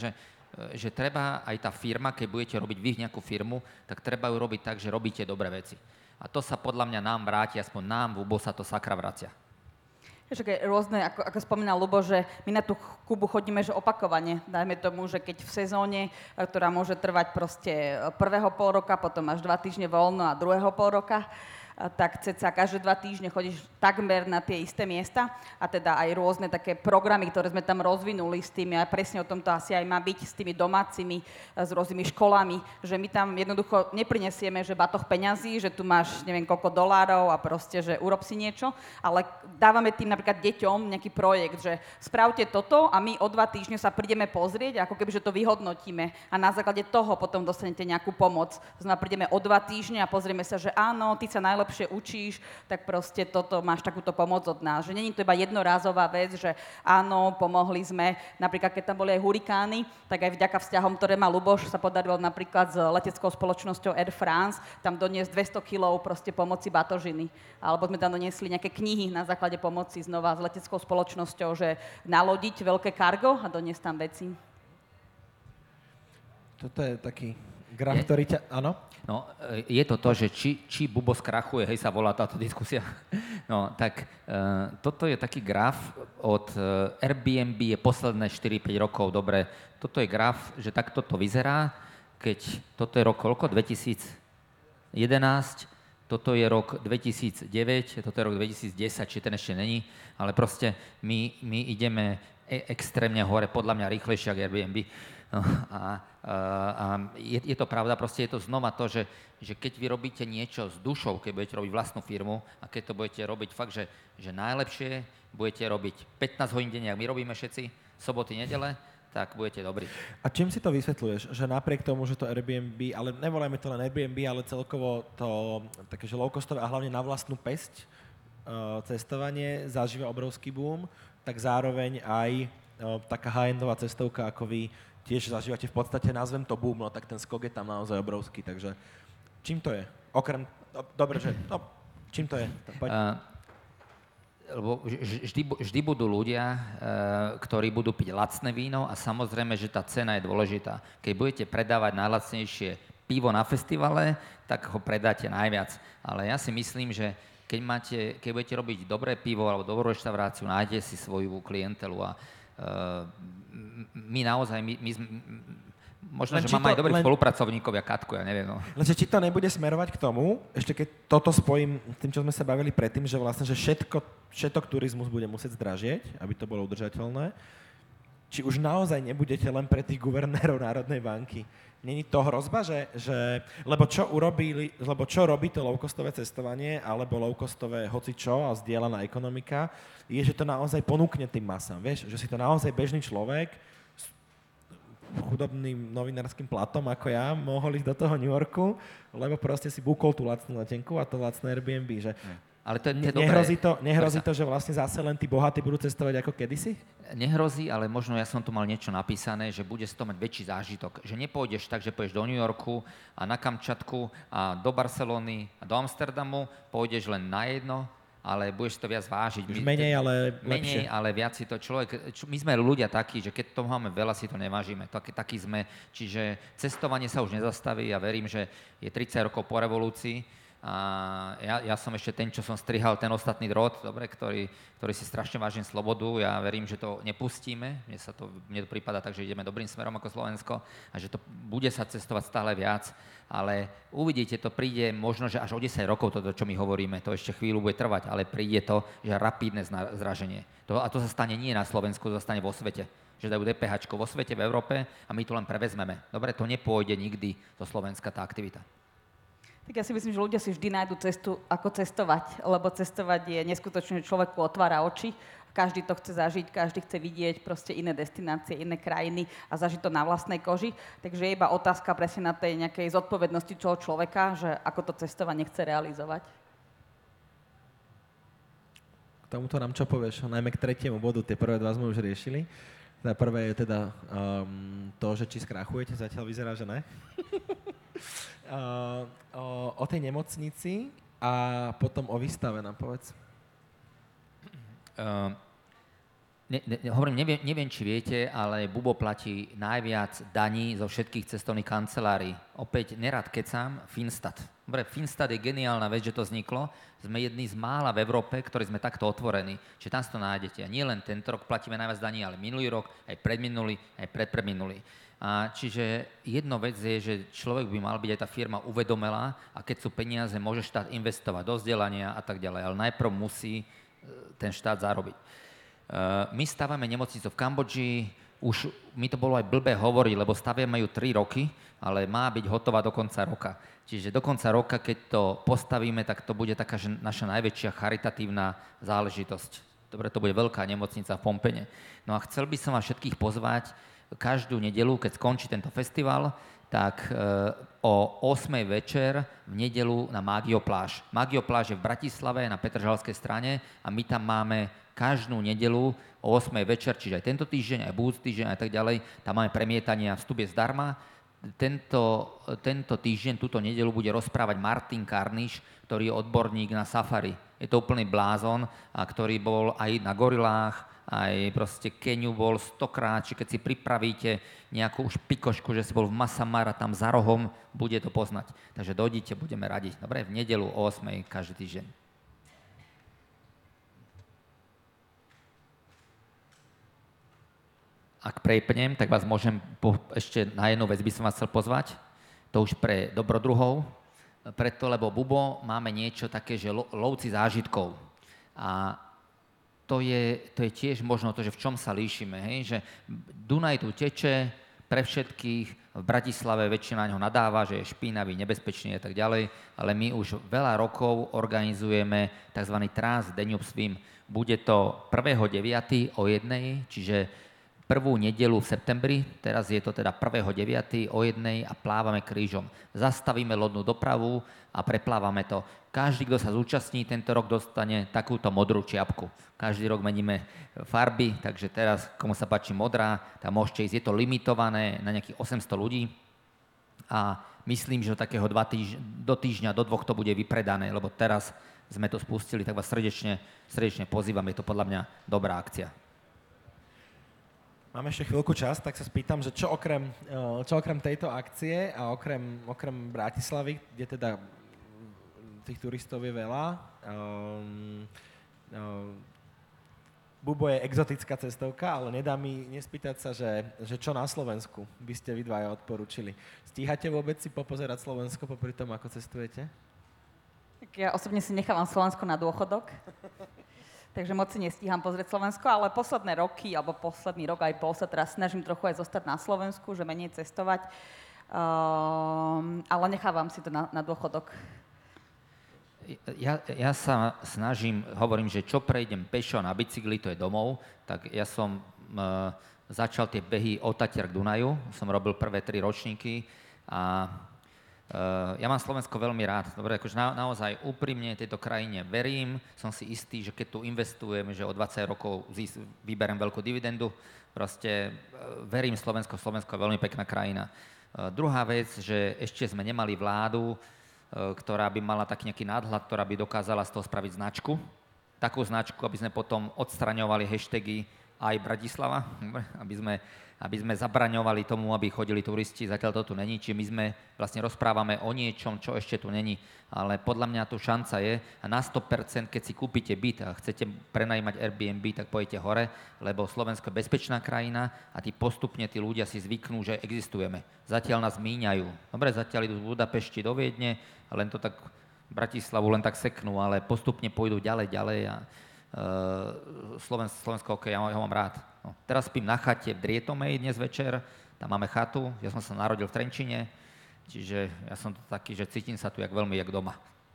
že treba aj tá firma, keď budete robiť vy nejakú firmu, tak treba ju robiť tak, že robíte dobré veci. A to sa podľa mňa nám vráti, aspoň nám v Ubo sa to sakra vracia. Ešte rôzne, ako, ako spomínal Ľubo, že my na tú Kubu chodíme že opakovane. Dajme tomu, že keď v sezóne, ktorá môže trvať proste prvého pol roka, potom až dva týždne voľno a druhého pol roka, tak ceca každé dva týždne chodíš takmer na tie isté miesta a teda aj rôzne také programy, ktoré sme tam rozvinuli s tými, a presne o tom to asi aj má byť, s tými domácimi, s rôznymi školami, že my tam jednoducho neprinesieme, že batoh peňazí, že tu máš neviem koľko dolárov a proste, že urob si niečo, ale dávame tým napríklad deťom nejaký projekt, že spravte toto a my o dva týždne sa prídeme pozrieť, ako keby, že to vyhodnotíme a na základe toho potom dostanete nejakú pomoc. Znamená, prídeme o dva týždne a pozrieme sa, že áno, ty sa najlepšie učíš, tak proste toto máš takúto pomoc od nás. Že nie je to iba jednorázová vec, že áno, pomohli sme. Napríklad, keď tam boli aj hurikány, tak aj vďaka vzťahom, ktoré má Ľuboš, sa podarilo napríklad s leteckou spoločnosťou Air France tam doniesť dvesto kilogramov proste pomoci batožiny. Alebo sme tam doniesli nejaké knihy na základe pomoci znova s leteckou spoločnosťou, že nalodiť veľké kargo a doniesť tam veci. Toto je taký graf, je? ktorý ťa... Áno? No, je to to, že či, či Bubo skrachuje, hej, sa volá táto diskusia. No, tak uh, toto je taký graf od uh, Airbnb je posledné štyri päť rokov, dobre. Toto je graf, že takto to vyzerá, keď toto je rok koľko? dvetisíc jedenásť, toto je rok dvetisícdeväť, toto je rok dvetisícdesať, či ten ešte není, ale proste my, my ideme e- extrémne hore, podľa mňa rýchlejšie ako Airbnb. No, a a je, je to pravda, proste je to znova to, že, že keď vy robíte niečo s dušou, keď budete robiť vlastnú firmu a keď to budete robiť fakt, že, že najlepšie, budete robiť pätnásť hodín denne, ak my robíme všetci, soboty, nedele, tak budete dobrí. A čím si to vysvetľuješ? Že napriek tomu, že to Airbnb, ale nevolajme to len Airbnb, ale celkovo to také, že low-costové a hlavne na vlastnú pesť uh, cestovanie zažíva obrovský boom, tak zároveň aj uh, taká high-endová cestovka ako vy tiež zažívate v podstate, nazvem to boom, no tak ten skok je tam naozaj obrovský, takže čím to je? Okrem, no, dobre, že, no, čím to je? Uh, lebo vždy, vždy budú ľudia, uh, ktorí budú piť lacné víno a samozrejme, že tá cena je dôležitá. Keď budete predávať najlacnejšie pivo na festivale, tak ho predáte najviac. Ale ja si myslím, že keď, máte, keď budete robiť dobré pivo alebo dobrú reštauráciu, nájdete si svoju klientelu a uh, my naozaj, my, my sme, možno, len že máme to, aj dobrých len, spolupracovníkov, ja Katku, ja neviem. No. Lenže či to nebude smerovať k tomu, ešte keď toto spojím s tým, čo sme sa bavili predtým, že vlastne, že všetko, všetok turizmus bude musieť zdražieť, aby to bolo udržateľné, či už naozaj nebudete len pre tých guvernérov Národnej banky. Není to hrozba, že, že lebo, čo urobili, lebo čo robí to low-costové cestovanie, alebo low-costové hocičo a zdieľaná ekonomika, je, že to naozaj ponúkne tým masám. Vieš, že si to naozaj bežný človek s chudobným novinárskym platom ako ja mohol ísť do toho New Yorku, lebo proste si búkol tú lacnú letenku a to lacné Airbnb. Že ale to je, to je nehrozí, to, nehrozí to, že vlastne zase len tí bohatí budú cestovať ako kedysi? Nehrozí, ale možno ja som tu mal niečo napísané, že bude z toho mať väčší zážitok. Že nepôjdeš tak, že pôjdeš do New Yorku a na Kamčatku a do Barcelony a do Amsterdamu, pôjdeš len na jedno, ale budeš to viac vážiť. Už menej, ale menej, ale viac si to človek... My sme ľudia takí, že keď toho máme veľa, si to nevážime. Takí, takí sme. Čiže cestovanie sa už nezastaví a verím, že je tridsať rokov po revolúcii. A ja, ja som ešte ten, čo som strihal ten ostatný drôt, dobre, ktorý, ktorý si strašne vážim slobodu. Ja verím, že to nepustíme. Mne, sa to, mne to prípada tak, že ideme dobrým smerom ako Slovensko a že to bude sa cestovať stále viac. Ale uvidíte, to príde možno, že až o desať rokov toto, čo my hovoríme, to ešte chvíľu bude trvať, ale príde to, že rapidné zdraženie. To, a to sa stane nie na Slovensku, to sa stane vo svete. Že dajú DPHčko vo svete, v Európe a my to len prevezmeme. Dobre, to nepôjde nikdy do Slovenska tá aktivita. Tak ja si myslím, že ľudia si vždy nájdu cestu, ako cestovať, lebo cestovať je neskutočne, že človeku otvára oči. Každý to chce zažiť, každý chce vidieť proste iné destinácie, iné krajiny a zažiť to na vlastnej koži. Takže je iba otázka presne na tej nejakej zodpovednosti toho človeka, že ako to cestovanie chce realizovať. K tomuto nám čo povieš? Najmä k tretiemu bodu, tie prvé dva sme už riešili. Tá prvé je teda um, to, že či skrachujete, zatiaľ vyzerá, že ne. uh, o, o tej nemocnici a potom o výstave nám povedz. Uh, ne, ne, hovorím, neviem, neviem, či viete, ale Bubo platí najviac daní zo všetkých cestovných kancelárií. Opäť nerad kecám, Finstat. Dobre, Finstat je geniálna vec, že to vzniklo. Sme jedni z mála v Európe, ktorí sme takto otvorení. Čiže tam si to nájdete. A nie len tento rok platíme najviac daní, ale minulý rok, aj predminulý, aj predpredminulý. A čiže jedna vec je, že človek by mal byť aj tá firma uvedomelá a keď sú peniaze, môže štát investovať do vzdelania a tak ďalej. Ale najprv musí ten štát zarobiť. My stávame nemocnicu v Kambodži, už mi to bolo aj blbé hovoriť, lebo staviame ju tri roky, ale má byť hotová do konca roka. Čiže do konca roka, keď to postavíme, tak to bude taká naša najväčšia charitatívna záležitosť. Dobre, to bude veľká nemocnica v Pompene. No a chcel by som vás všetkých pozvať každú nedeľu, keď skončí tento festival, tak e, o ôsmej večer v nedeľu na Magiopláž. Magiopláž je v Bratislave na Petržalskej strane a my tam máme každú nedeľu o ôsmej večer, čiže aj tento týždeň, aj budúci týždeň a tak ďalej, tam máme premietanie a vstup je zdarma. Tento, tento týždeň, túto nedeľu bude rozprávať Martin Karniš, ktorý je odborník na safari. Je to úplný blázon, a ktorý bol aj na gorilách, aj proste Keniu bol stokrát, či keď si pripravíte nejakú už pikošku, že si bol v Masamara tam za rohom, bude to poznať. Takže dojdite, budeme radi. Dobre, v nedeľu o ôsmej každý týždeň. Ak prepnem, tak vás môžem po, ešte na jednu vec by som vás chcel pozvať. To už pre dobrodruhov. Preto, lebo Bubo máme niečo také, že lo, lovci zážitkov. A to je, to je tiež možno to, že v čom sa líšime. Hej? Že Dunaj tu teče pre všetkých, v Bratislave väčšina na ňo nadáva, že je špinavý, nebezpečný a tak ďalej, ale my už veľa rokov organizujeme tzv. Trans Danube Swim. Bude to prvého deviateho o jednej, čiže prvú nedeľu v septembri, teraz je to teda prvého deviateho o jednej a plávame krížom. Zastavíme lodnú dopravu a preplávame to. Každý, kto sa zúčastní, tento rok dostane takúto modrú čiapku. Každý rok meníme farby, takže teraz, komu sa páči modrá, tam môžete ísť. Je to limitované na nejakých osemsto ľudí a myslím, že do takého dva týž- do týždňa, do dvoch to bude vypredané, lebo teraz sme to spustili, tak vás srdečne, srdečne pozývam, je to podľa mňa dobrá akcia. Máme ešte chvíľku čas, tak sa spýtam, že čo okrem, čo okrem tejto akcie a okrem, okrem Bratislavy, kde teda tých turistov je veľa, um, um, Bubo je exotická cestovka, ale nedá mi nespýtať sa, že, že čo na Slovensku by ste vy dvaja odporúčili. Stíhate vôbec si popozerať Slovensko popri tom, ako cestujete? Tak ja osobne si nechávam Slovensko na dôchodok. Takže moc si nestíham pozrieť Slovensko, ale posledné roky, alebo posledný rok aj pol sa teraz snažím trochu aj zostať na Slovensku, že menej cestovať, um, ale nechávam si to na, na dôchodok. Ja, ja sa snažím, hovorím, že čo prejdem pešo na bicykli, to je domov, tak ja som uh, začal tie behy od Tatier k Dunaju, som robil prvé tri ročníky a Uh, ja mám Slovensko veľmi rád. Dobre, akože na, naozaj úprimne tejto krajine verím. Som si istý, že keď tu investujeme, že o dvadsať rokov zís, vyberiem veľkú dividendu. Proste uh, verím Slovensko. Slovensko je veľmi pekná krajina. Uh, druhá vec, že ešte sme nemali vládu, uh, ktorá by mala taký nejaký nadhľad, ktorá by dokázala z toho spraviť značku. Takú značku, aby sme potom odstraňovali hashtagy aj Bratislava, aby sme, aby sme zabraňovali tomu, aby chodili turisti, zatiaľ to tu není, či my sme vlastne rozprávame o niečom, čo ešte tu není, ale podľa mňa tu šanca je a na sto percent, keď si kúpite byt a chcete prenajímať Airbnb, tak pojete hore, lebo Slovensko je bezpečná krajina a tí postupne tí ľudia si zvyknú, že existujeme. Zatiaľ nás míňajú. Dobre, zatiaľ idú z Budapešti do Viedne a len to tak Bratislavu len tak seknú, ale postupne pôjdu ďalej, ďalej a Uh, Slovensko, Slovensko, ok, ja ho mám rád. No, teraz spím na chate v Drietomej dnes večer, tam máme chatu, ja som sa narodil v Trenčine, čiže ja som to taký, že cítim sa tu jak veľmi jak doma.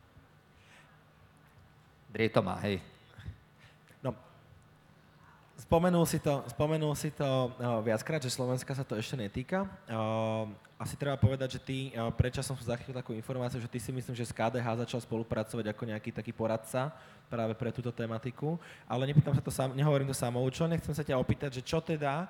Drietoma, hej. No, spomenul si to, spomenul si to uh, viackrát, že Slovenska sa to ešte netýka. Uh, asi treba povedať, že ty, uh, predčasom som zachytil takú informáciu, že ty si myslím, že s ká dé há začal spolupracovať ako nejaký taký poradca práve pre túto tematiku, ale nepýtam sa to sám, nehovorím to samoučelne, chcem sa ťa opýtať, že čo teda,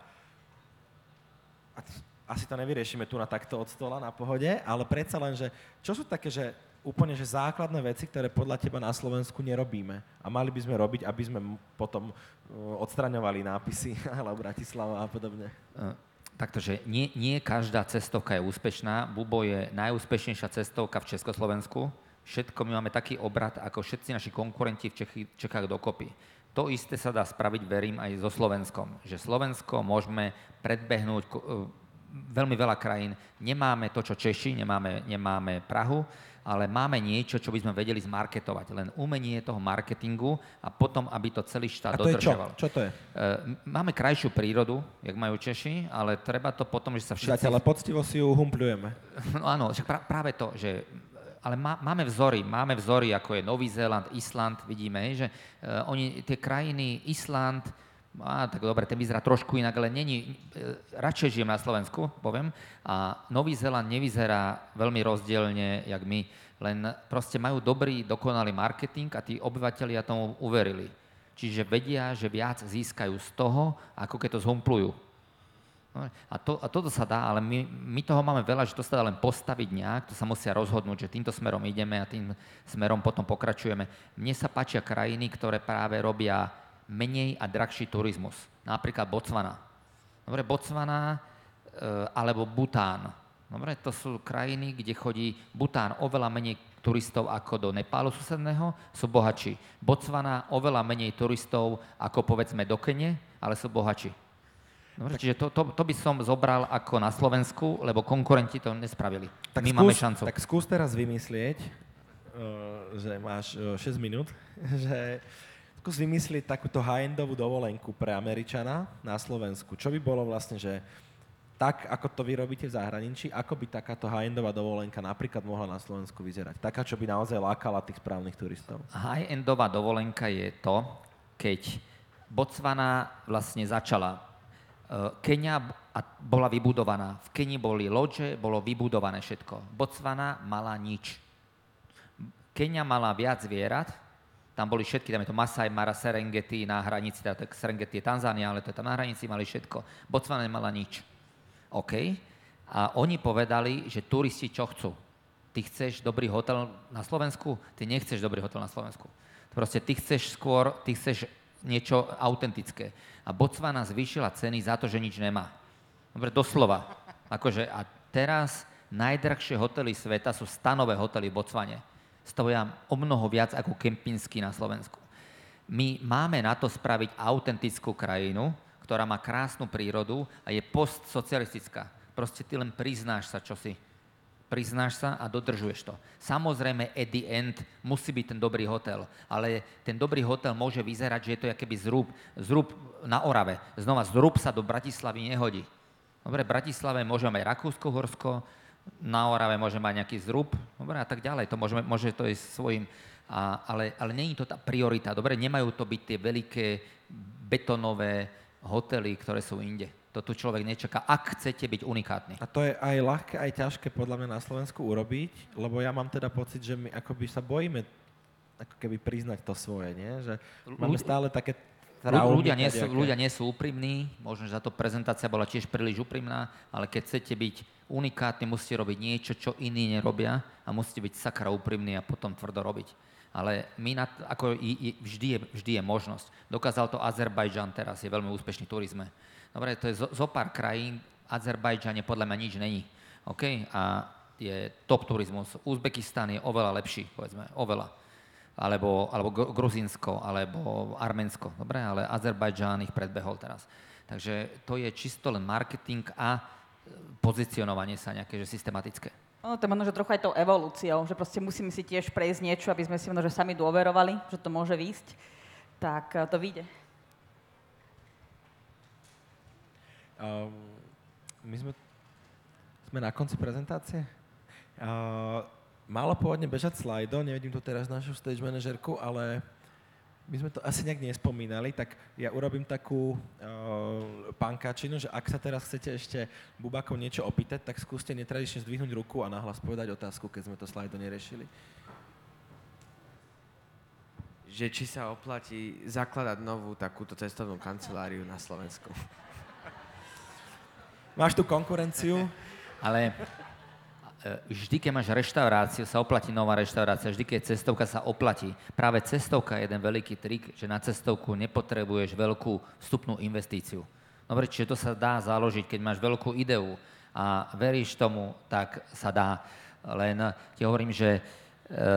asi to nevyriešime tu na takto od stola na pohode, ale predsa len, že čo sú také, že úplne že základné veci, ktoré podľa teba na Slovensku nerobíme a mali by sme robiť, aby sme potom odstraňovali nápisy Hello Bratislava a podobne? Taktože nie, nie každá cestovka je úspešná. Bubo je najúspešnejšia cestovka v Československu. Všetko my máme taký obrad, ako všetci naši konkurenti v Čechy, Čechách dokopy. To isté sa dá spraviť, verím, aj so Slovenskom. Že Slovensko môžeme predbehnúť veľmi veľa krajín. Nemáme to, čo Češi, nemáme, nemáme Prahu, ale máme niečo, čo by sme vedeli zmarketovať. Len umenie toho marketingu a potom, aby to celý štát dodržoval. A to je čo? Čo to je? Máme krajšiu prírodu, jak majú Češi, ale treba to potom, že sa všetci... Ale poctivo si ju humpľujeme. No áno, práve to, že... Ale má, máme vzory, máme vzory, ako je Nový Zéland, Island, vidíme, že uh, oni, tie krajiny, Island, á, tak dobre, ten vyzerá trošku inak, ale není, uh, radšej žijem na Slovensku, poviem, a Nový Zéland nevyzerá veľmi rozdielne, jak my, len proste majú dobrý, dokonalý marketing a tí obyvatelia tomu uverili. Čiže vedia, že viac získajú z toho, ako keď to zhumplujú. A, to, a toto sa dá, ale my, my toho máme veľa, že to sa dá len postaviť nejak, to sa musia rozhodnúť, že týmto smerom ideme a tým smerom potom pokračujeme. Mne sa páčia krajiny, ktoré práve robia menej a drahší turizmus. Napríklad Botswana. Dobre, Botswana e, alebo Bután. Dobre, to sú krajiny, kde chodí Bután oveľa menej turistov ako do Nepálu susedného, sú bohatší. Botswana oveľa menej turistov ako povedzme do Kene, ale sú bohatší. Dobre, čiže to, to, to by som zobral ako na Slovensku, lebo konkurenti to nespravili. Tak My skús, máme šancu. Tak skús teraz vymyslieť, uh, že máš uh, šesť minút, že skús vymyslieť takúto high-endovú dovolenku pre Američana na Slovensku. Čo by bolo vlastne, že tak, ako to vy robíte v zahraničí, ako by takáto high-endová dovolenka napríklad mohla na Slovensku vyzerať? Taká, čo by naozaj lákala tých správnych turistov. High-endová dovolenka je to, keď Botswana vlastne začala Kenia bola vybudovaná. V Kenii boli lodže, bolo vybudované všetko. Botswana mala nič. Kenia mala viac zvierat, tam boli všetky, tam je to Masai Mara, Serengeti na hranici, teda Serengeti je Tanzánia, ale to je tam na hranici, mali všetko. Botswana nemala nič. OK. A oni povedali, že turisti čo chcú? Ty chceš dobrý hotel na Slovensku? Ty nechceš dobrý hotel na Slovensku. Proste ty chceš skôr, ty chceš niečo autentické. A Botswana zvýšila ceny za to, že nič nemá. Dobre, doslova. Akože, a teraz najdrahšie hotely sveta sú stanové hotely v Botswane. Stoja o mnoho viac ako kempinský na Slovensku. My máme na to spraviť autentickú krajinu, ktorá má krásnu prírodu a je postsocialistická. Proste ty len priznáš sa, čo si. Priznáš sa a dodržuješ to. Samozrejme, at the end musí byť ten dobrý hotel, ale ten dobrý hotel môže vyzerať, že je to akoby zrub, zrub na Orave. Znova, zrub sa do Bratislavy nehodí. Dobre, v Bratislave môžeme mať Rakúsko-Horsko, na Orave môže mať nejaký zrub, dobre, a tak ďalej. To môžeme, môže to ísť svojím, a, ale, ale nie je to tá priorita. Dobre, nemajú to byť tie veľké betonové hotely, ktoré sú inde. To tu človek nečaká, ak chcete byť unikátny. A to je aj ľahké, aj ťažké podľa mňa na Slovensku urobiť, lebo ja mám teda pocit, že my akoby sa bojíme ako keby priznať to svoje, nie? Že máme stále také traumy. Ľudia nie, sú, ľudia nie sú úprimní, možno, že táto prezentácia bola tiež príliš úprimná, ale keď chcete byť unikátni, musíte robiť niečo, čo iní nerobia a musíte byť sakra úprimní a potom tvrdo robiť. Ale my na, ako vždy je, vždy je možnosť. Dokázal to Azerbajdžan teraz, je veľmi úspešný v turizme. Dobre, to je zo, zo pár krajín, Azerbajdžane podľa mňa nič není. OK? A je top turizmus. Uzbekistan je oveľa lepší, povedzme, oveľa. Alebo, alebo Gruzínsko, alebo Arménsko. Dobre, ale Azerbajdžan ich predbehol teraz. Takže to je čisto len marketing a pozicionovanie sa nejaké, že systematické. Ono to je možno, že trochu aj tou evolúciou, že proste musíme si tiež prejsť niečo, aby sme si možno, že sami dôverovali, že to môže výjsť. Tak to vyjde. Um, my sme, sme na konci prezentácie. Uh, malo pôvodne bežať slajdo, nevidím tu teraz našu stage manažerku, ale my sme to asi nejak nespomínali, tak ja urobím takú uh, pankáčinu, že ak sa teraz chcete ešte Bubakov niečo opýtať, tak skúste netradične zdvihnúť ruku a nahlas povedať otázku, keď sme to slajdo neriešili. Že či sa oplatí zakladať novú takúto cestovnú kanceláriu na Slovensku. Máš tu konkurenciu? Ale vždy, keď máš reštauráciu, sa oplatí nová reštaurácia, vždy, keď cestovka sa oplatí. Práve cestovka je jeden veľký trik, že na cestovku nepotrebuješ veľkú vstupnú investíciu. Dobre, čiže to sa dá založiť, keď máš veľkú ideu a veríš tomu, tak sa dá. Len ti hovorím, že, e,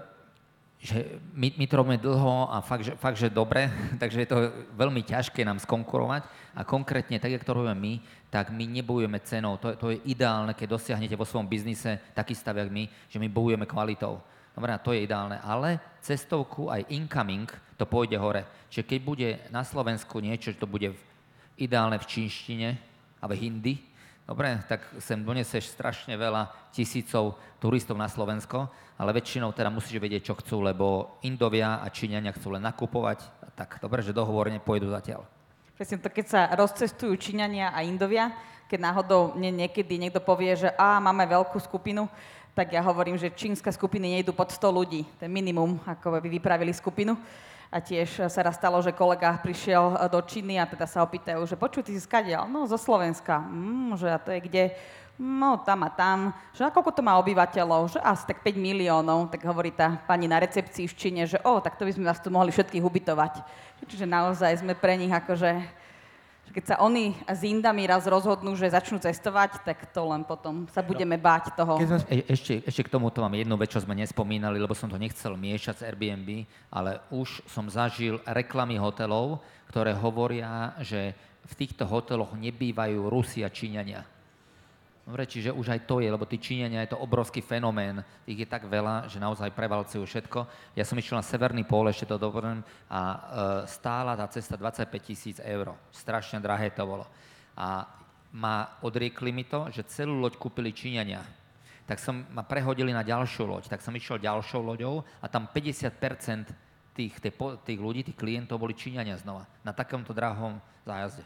že my, my to robíme dlho a fakt, že, fakt, že dobre, takže je to veľmi ťažké nám skonkurovať a konkrétne, tak jak to robíme my, tak my nebojujeme cenou. To, to je ideálne, keď dosiahnete vo svojom biznise taký stav, jak my, že my bojujeme kvalitou. Dobre, to je ideálne, ale cestovku aj incoming to pôjde hore. Čiže keď bude na Slovensku niečo, že to bude v, ideálne v čínštine a v hindi, dobre, tak sem doneseš strašne veľa tisícov turistov na Slovensko, ale väčšinou teda musíš vedieť, čo chcú, lebo Indovia a Číňania chcú len nakupovať, tak dobre, že dohovor nepôjdu zatiaľ. Presne to, keď sa rozcestujú Číňania a Indovia, keď náhodou mne niekedy niekto povie, že á, máme veľkú skupinu, tak ja hovorím, že čínske skupiny nejdú pod sto ľudí. To je minimum, ako by vypravili skupinu. A tiež sa raz stalo, že kolega prišiel do Číny a teda sa opýtajú, že počuj, ty si skadiaľ? No, zo Slovenska. Mm, že a to je kde? No, tam a tam. Že a koľko to má obyvateľov? Že asi tak päť miliónov. Tak hovorí tá pani na recepcii v Číne, že o, tak to by sme vás tu mohli všetkých ubytovať. Čiže naozaj sme pre nich akože, že keď sa oni s Indami raz rozhodnú, že začnú cestovať, tak to len potom sa budeme báť toho. E, ešte, ešte k tomuto mám jednu vec, čo sme nespomínali, lebo som to nechcel miešať s Airbnb, ale už som zažil reklamy hotelov, ktoré hovoria, že v týchto hoteloch nebývajú Rusi a Číňania. Dobre, čiže už aj to je, lebo tí Číňania je to obrovský fenomén. Ich je tak veľa, že naozaj prevalcujú všetko. Ja som išiel na Severný pól, ešte to dovolím, a e, stála tá cesta dvadsaťpäť tisíc eur. Strašne drahé to bolo. A ma odriekli mi to, že celú loď kúpili Číňania. Tak som ma prehodili na ďalšiu loď. Tak som išiel ďalšou loďou a tam päťdesiat percent tých, tých, tých ľudí, tých klientov boli Číňania znova. Na takomto drahom zájazde.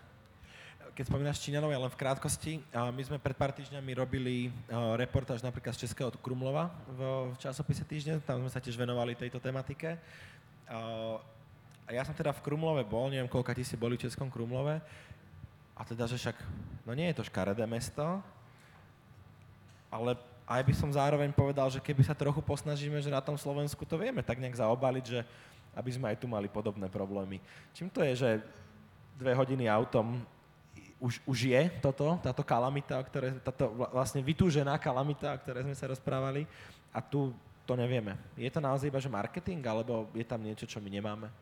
Keď spomínaš Číňanov, ja len v krátkosti, my sme pred pár týždňami robili reportáž napríklad z Českého Krumlova v časopise Týždeň, tam sme sa tiež venovali tejto tematike. A ja som teda v Krumlove bol, neviem, koľka ti si boli v Českom Krumlove, a teda, že však, no nie je to škaredé mesto, ale aj by som zároveň povedal, že keby sa trochu posnažíme, že na tom Slovensku to vieme tak nejak zaobaliť, že aby sme aj tu mali podobné problémy. Čím to je, že dve hodiny autom Už, už je toto, táto kalamita, o ktoré, táto vlastne vytúžená kalamita, o ktorej sme sa rozprávali, a tu to nevieme. Je to naozaj iba, že marketing, alebo je tam niečo, čo my nemáme?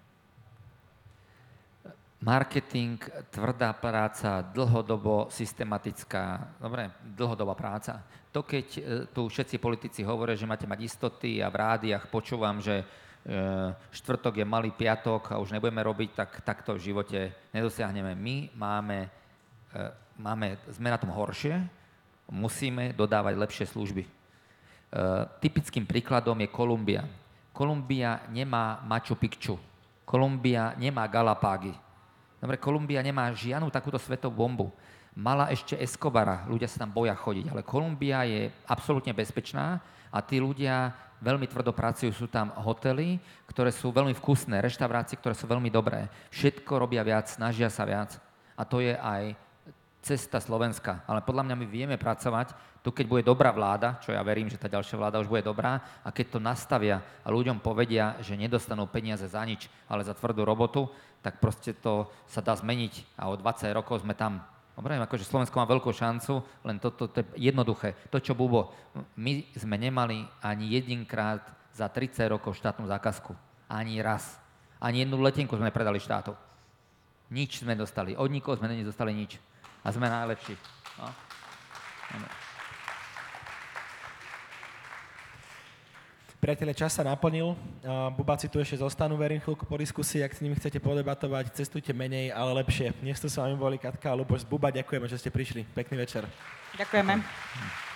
Marketing, tvrdá práca, dlhodobo systematická, dobre, dlhodobá práca. To, keď tu všetci politici hovoria, že máte mať istoty a v rádiách počúvam, že štvrtok je malý piatok a už nebudeme robiť, tak takto v živote nedosiahneme. My máme Máme, sme na tom horšie, musíme dodávať lepšie služby. E, typickým príkladom je Kolumbia. Kolumbia nemá Machu Picchu. Kolumbia nemá Galapágy. Dobre, Kolumbia nemá žiadnu takúto svetovú bombu. Mala ešte Escobara, ľudia sa tam boja chodiť, ale Kolumbia je absolútne bezpečná a tí ľudia veľmi tvrdo pracujú. Sú tam hotely, ktoré sú veľmi vkusné, reštaurácie, ktoré sú veľmi dobré. Všetko robia viac, snažia sa viac. A to je aj cesta Slovenska. Ale podľa mňa my vieme pracovať, tu keď bude dobrá vláda, čo ja verím, že tá ďalšia vláda už bude dobrá, a keď to nastavia a ľuďom povedia, že nedostanú peniaze za nič, ale za tvrdú robotu, tak proste to sa dá zmeniť a o dvadsať rokov sme tam. Dobre, akože Slovensko má veľkú šancu, len toto to, to je jednoduché. To, čo Bubo, my sme nemali ani jedinkrát za tridsať rokov štátnu zákazku. Ani raz. Ani jednu letenku sme predali štátu. Nič sme dostali. Od nikoho sme nedostali nič. A sme najlepší. No. Priatelia, čas sa naplnil. Uh, Bubáci tu ešte zostanú, verím, chvíľku po diskusii. Ak s nimi chcete podebatovať, cestujte menej, ale lepšie. Dnes tu s vami boli Katka a Luboš z Buba. Ďakujeme, že ste prišli. Pekný večer. Ďakujeme.